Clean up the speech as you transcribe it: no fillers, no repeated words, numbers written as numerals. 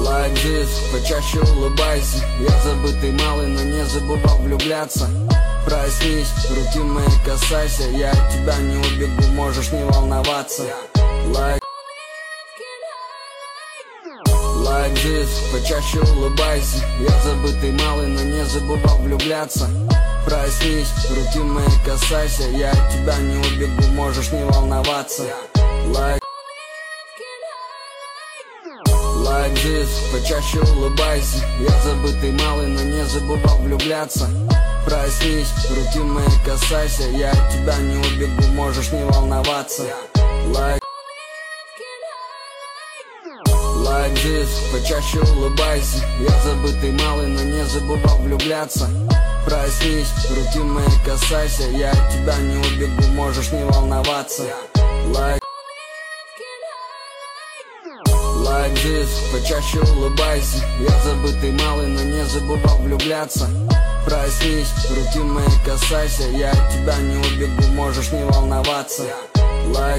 Like this, почаще улыбайся. Я забытый малый, но не забывал влюбляться. Проснись, руки мои касайся. Я от тебя не убегу, можешь не волноваться. Like this, почаще улыбайся. Я забытый малый, но не забывал влюбляться. Проснись, руки мои касайся. Я от тебя не убегу, можешь не волноваться. Like this, почаще улыбайся. Я забытый малый, но не забывал влюбляться. Проснись, руки мои касайся. Я от тебя не убегу, можешь не волноваться. Like this, почаще улыбайся. Я забытый малый, но не забывал влюбляться. Проснись, руки мои касайся. Я от тебя не убегу, можешь не волноваться. Like this, почаще улыбайся. Я забытый малый, но не забывал влюбляться. Проснись, руки мои касайся. Я от тебя не убегу, можешь не волноваться.